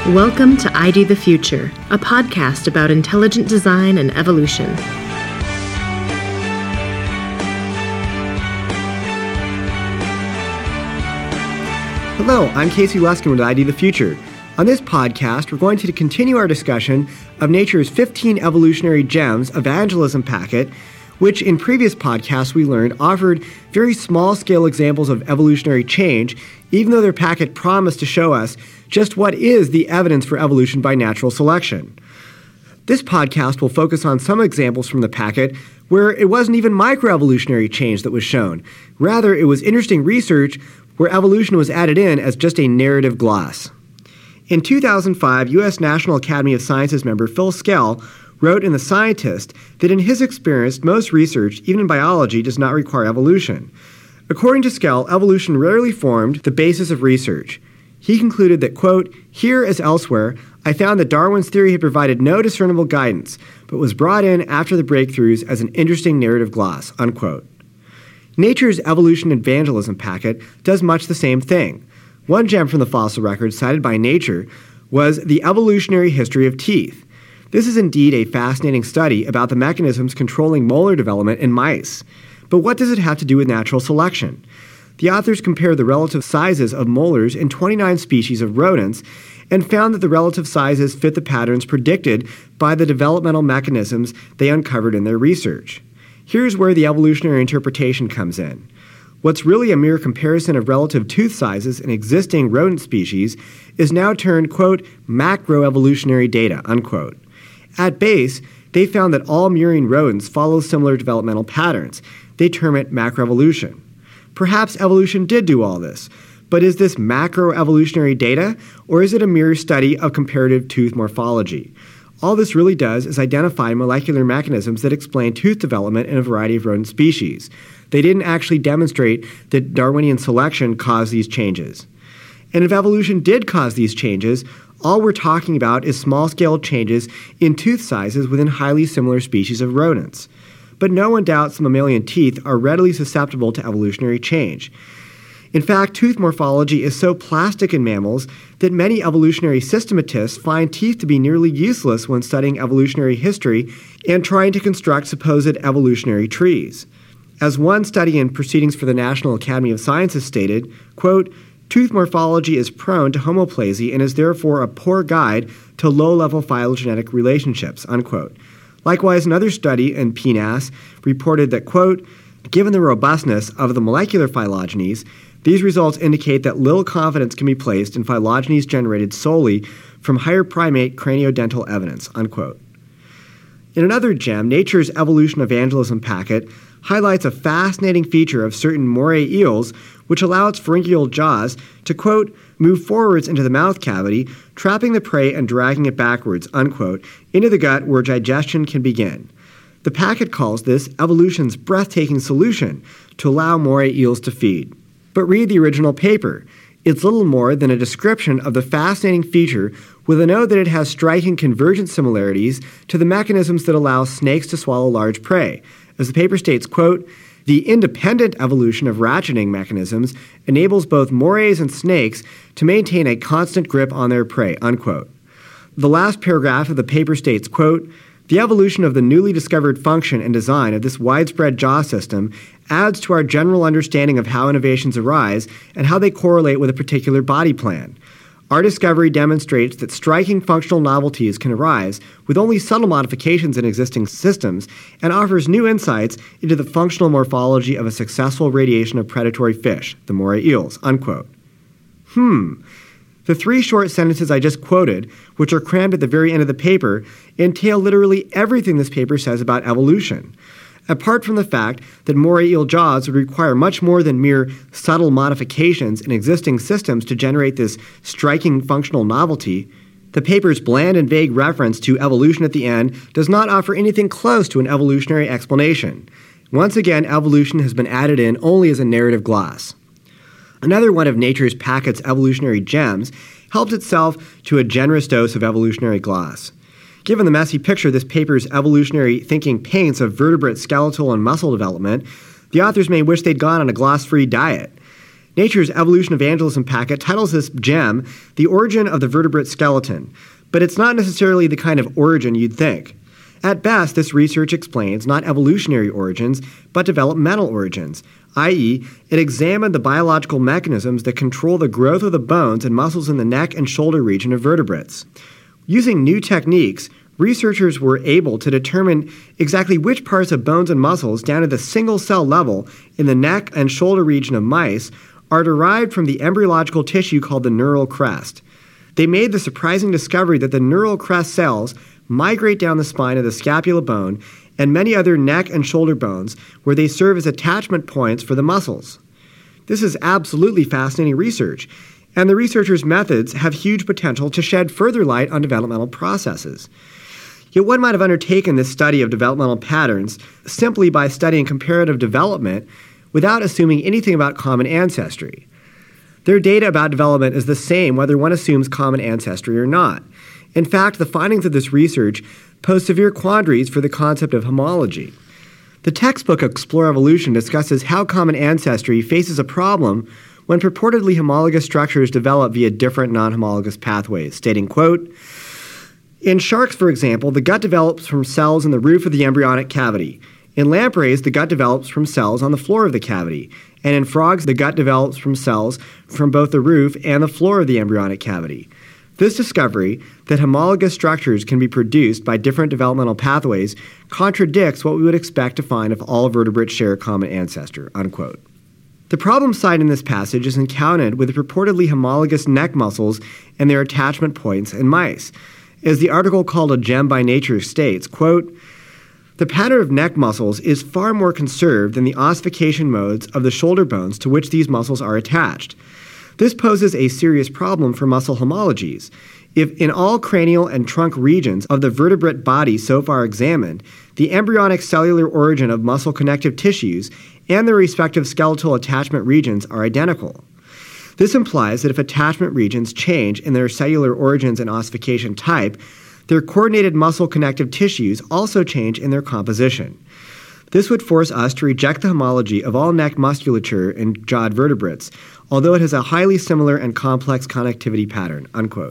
Welcome to ID the Future, a podcast about intelligent design and evolution. Hello, I'm Casey Luskin with ID the Future. On this podcast, we're going to continue our discussion of nature's 15 evolutionary gems evangelism packet, which in previous podcasts we learned offered very small-scale examples of evolutionary change, even though their packet promised to show us just what is the evidence for evolution by natural selection. This podcast will focus on some examples from the packet where it wasn't even microevolutionary change that was shown. Rather, it was interesting research where evolution was added in as just a narrative gloss. In 2005, U.S. National Academy of Sciences member Phil Skell wrote in The Scientist that in his experience, most research, even in biology, does not require evolution. According to Skell, evolution rarely formed the basis of research. He concluded that, quote, "Here as elsewhere, I found that Darwin's theory had provided no discernible guidance, but was brought in after the breakthroughs as an interesting narrative gloss," unquote. Nature's evolution evangelism packet does much the same thing. One gem from the fossil record cited by Nature was the evolutionary history of teeth. This is indeed a fascinating study about the mechanisms controlling molar development in mice. But what does it have to do with natural selection? The authors compared the relative sizes of molars in 29 species of rodents and found that the relative sizes fit the patterns predicted by the developmental mechanisms they uncovered in their research. Here's where the evolutionary interpretation comes in. What's really a mere comparison of relative tooth sizes in existing rodent species is now turned, quote, macroevolutionary data, unquote. At base, they found that all murine rodents follow similar developmental patterns. They term it macroevolution. Perhaps evolution did do all this, but is this macroevolutionary data, or is it a mere study of comparative tooth morphology? All this really does is identify molecular mechanisms that explain tooth development in a variety of rodent species. They didn't actually demonstrate that Darwinian selection caused these changes. And if evolution did cause these changes, all we're talking about is small-scale changes in tooth sizes within highly similar species of rodents. But no one doubts the mammalian teeth are readily susceptible to evolutionary change. In fact, tooth morphology is so plastic in mammals that many evolutionary systematists find teeth to be nearly useless when studying evolutionary history and trying to construct supposed evolutionary trees. As one study in Proceedings for the National Academy of Sciences stated, quote, "Tooth morphology is prone to homoplasia and is therefore a poor guide to low-level phylogenetic relationships," unquote. Likewise, another study in PNAS reported that, quote, "Given the robustness of the molecular phylogenies, these results indicate that little confidence can be placed in phylogenies generated solely from higher primate craniodental evidence," unquote. In another gem, Nature's evolution evangelism packet highlights a fascinating feature of certain moray eels which allow its pharyngeal jaws to, quote, "move forwards into the mouth cavity, trapping the prey and dragging it backwards," unquote, into the gut where digestion can begin. The packet calls this evolution's breathtaking solution to allow moray eels to feed. But read the original paper. It's little more than a description of the fascinating feature with a note that it has striking convergent similarities to the mechanisms that allow snakes to swallow large prey. As the paper states, quote, "The independent evolution of ratcheting mechanisms enables both morays and snakes to maintain a constant grip on their prey," unquote. The last paragraph of the paper states, quote, "The evolution of the newly discovered function and design of this widespread jaw system adds to our general understanding of how innovations arise and how they correlate with a particular body plan. Our discovery demonstrates that striking functional novelties can arise with only subtle modifications in existing systems and offers new insights into the functional morphology of a successful radiation of predatory fish, the moray eels," unquote. The three short sentences I just quoted, which are crammed at the very end of the paper, entail literally everything this paper says about evolution. Apart from the fact that moray eel jaws would require much more than mere subtle modifications in existing systems to generate this striking functional novelty, the paper's bland and vague reference to evolution at the end does not offer anything close to an evolutionary explanation. Once again, evolution has been added in only as a narrative gloss. Another one of Nature's packet's evolutionary gems helps itself to a generous dose of evolutionary gloss. Given the messy picture this paper's evolutionary thinking paints of vertebrate, skeletal, and muscle development, the authors may wish they'd gone on a gloss-free diet. Nature's Evolution Evangelism packet titles this gem The Origin of the Vertebrate Skeleton, but it's not necessarily the kind of origin you'd think. At best, this research explains not evolutionary origins, but developmental origins, i.e., it examined the biological mechanisms that control the growth of the bones and muscles in the neck and shoulder region of vertebrates. Using new techniques, researchers were able to determine exactly which parts of bones and muscles down to the single-cell level in the neck and shoulder region of mice are derived from the embryological tissue called the neural crest. They made the surprising discovery that the neural crest cells migrate down the spine of the scapula bone and many other neck and shoulder bones where they serve as attachment points for the muscles. This is absolutely fascinating research, and the researchers' methods have huge potential to shed further light on developmental processes. Yet one might have undertaken this study of developmental patterns simply by studying comparative development without assuming anything about common ancestry. Their data about development is the same whether one assumes common ancestry or not. In fact, the findings of this research pose severe quandaries for the concept of homology. The textbook Explore Evolution discusses how common ancestry faces a problem when purportedly homologous structures develop via different non-homologous pathways, stating, quote, "In sharks, for example, the gut develops from cells in the roof of the embryonic cavity. In lampreys, the gut develops from cells on the floor of the cavity. And in frogs, the gut develops from cells from both the roof and the floor of the embryonic cavity. This discovery, that homologous structures can be produced by different developmental pathways, contradicts what we would expect to find if all vertebrates share a common ancestor," unquote. The problem side in this passage is encountered with the purportedly homologous neck muscles and their attachment points in mice. As the article called A Gem by Nature states, quote, "The pattern of neck muscles is far more conserved than the ossification modes of the shoulder bones to which these muscles are attached. This poses a serious problem for muscle homologies. If in all cranial and trunk regions of the vertebrate body so far examined, the embryonic cellular origin of muscle connective tissues and their respective skeletal attachment regions are identical. This implies that if attachment regions change in their cellular origins and ossification type, their coordinated muscle connective tissues also change in their composition. This would force us to reject the homology of all neck musculature in jawed vertebrates, although it has a highly similar and complex connectivity pattern," unquote.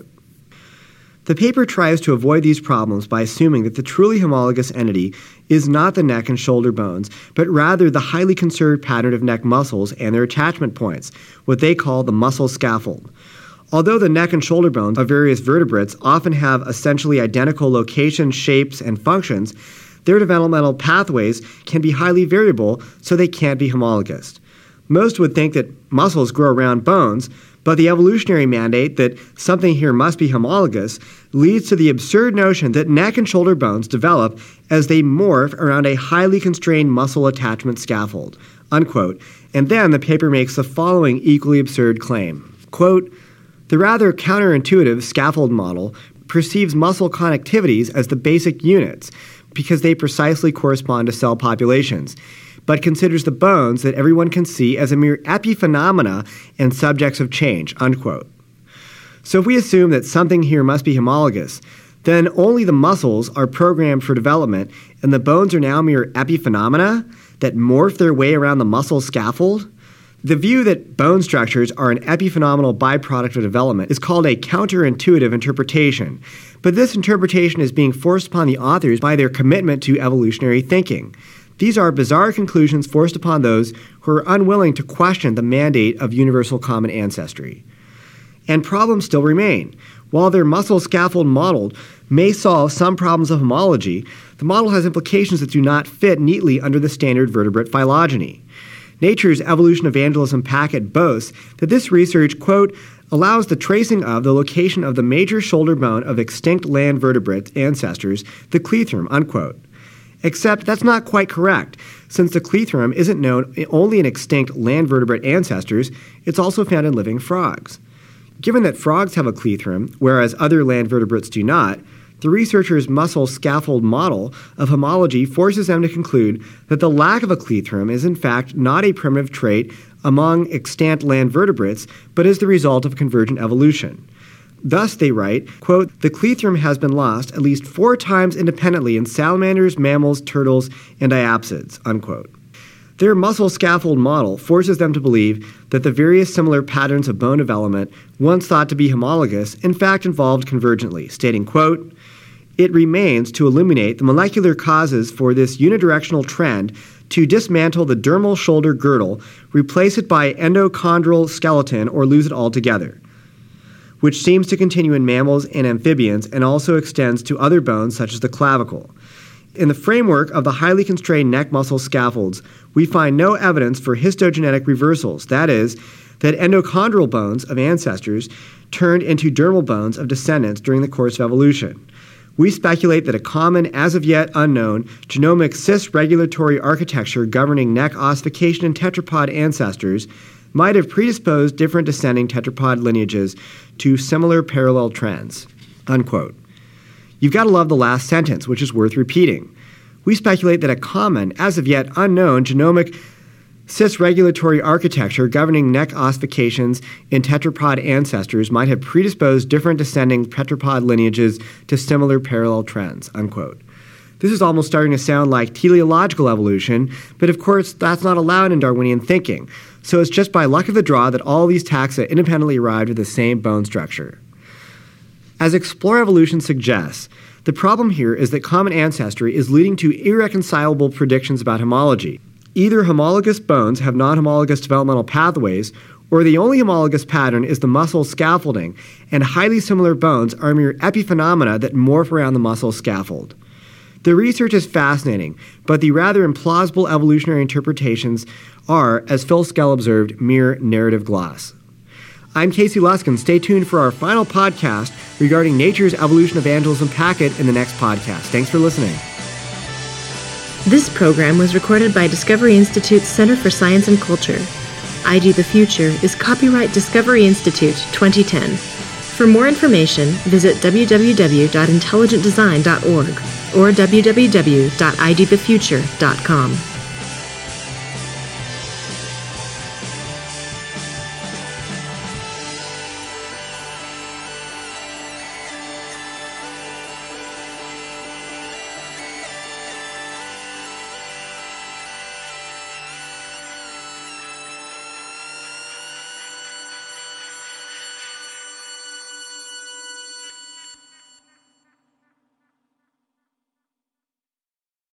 The paper tries to avoid these problems by assuming that the truly homologous entity is not the neck and shoulder bones, but rather the highly conserved pattern of neck muscles and their attachment points, what they call the muscle scaffold. Although the neck and shoulder bones of various vertebrates often have essentially identical locations, shapes, and functions, their developmental pathways can be highly variable, so they can't be homologous. Most would think that muscles grow around bones, but the evolutionary mandate that something here must be homologous leads to the absurd notion that neck and shoulder bones develop as they morph around a highly constrained muscle attachment scaffold," unquote. And then the paper makes the following equally absurd claim, quote, "The rather counterintuitive scaffold model perceives muscle connectivities as the basic units because they precisely correspond to cell populations, but considers the bones that everyone can see as a mere epiphenomena and subjects of change," unquote. So if we assume that something here must be homologous, then only the muscles are programmed for development and the bones are now mere epiphenomena that morph their way around the muscle scaffold? The view that bone structures are an epiphenomenal byproduct of development is called a counterintuitive interpretation, but this interpretation is being forced upon the authors by their commitment to evolutionary thinking. These are bizarre conclusions forced upon those who are unwilling to question the mandate of universal common ancestry. And problems still remain. While their muscle scaffold model may solve some problems of homology, the model has implications that do not fit neatly under the standard vertebrate phylogeny. Nature's Evolution Evangelism packet boasts that this research, quote, allows the tracing of the location of the major shoulder bone of extinct land vertebrate ancestors, the cleithrum, unquote. Except that's not quite correct. Since the cleithrum isn't known only in extinct land vertebrate ancestors, it's also found in living frogs. Given that frogs have a cleithrum, whereas other land vertebrates do not, the researchers' muscle scaffold model of homology forces them to conclude that the lack of a cleithrum is in fact not a primitive trait among extant land vertebrates, but is the result of convergent evolution. Thus, they write, quote, "The cleithrum has been lost at least 4 times independently in salamanders, mammals, turtles, and diapsids," unquote. Their muscle scaffold model forces them to believe that the various similar patterns of bone development, once thought to be homologous, in fact evolved convergently, stating, quote, "It remains to illuminate the molecular causes for this unidirectional trend to dismantle the dermal shoulder girdle, replace it by endochondral skeleton, or lose it altogether," which seems to continue in mammals and amphibians and also extends to other bones such as the clavicle. In the framework of the highly constrained neck muscle scaffolds, we find no evidence for histogenetic reversals, that is, that endochondral bones of ancestors turned into dermal bones of descendants during the course of evolution. We speculate that a common, as of yet unknown, genomic cis-regulatory architecture governing neck ossification in tetrapod ancestors might have predisposed different descending tetrapod lineages to similar parallel trends. Unquote. You've got to love the last sentence, which is worth repeating. We speculate that a common, as of yet unknown, genomic cis-regulatory architecture governing neck ossifications in tetrapod ancestors might have predisposed different descending tetrapod lineages to similar parallel trends. Unquote. This is almost starting to sound like teleological evolution, but of course that's not allowed in Darwinian thinking. So it's just by luck of the draw that all these taxa independently arrived at the same bone structure. As Explore Evolution suggests, the problem here is that common ancestry is leading to irreconcilable predictions about homology. Either homologous bones have non-homologous developmental pathways, or the only homologous pattern is the muscle scaffolding, and highly similar bones are mere epiphenomena that morph around the muscle scaffold. The research is fascinating, but the rather implausible evolutionary interpretations are, as Phil Skell observed, mere narrative gloss. I'm Casey Luskin. Stay tuned for our final podcast regarding nature's evolution of Angelism Packet in the next podcast. Thanks for listening. This program was recorded by Discovery Institute's Center for Science and Culture. ID the Future is copyright Discovery Institute 2010. For more information, visit www.intelligentdesign.org or www.idthefuture.com.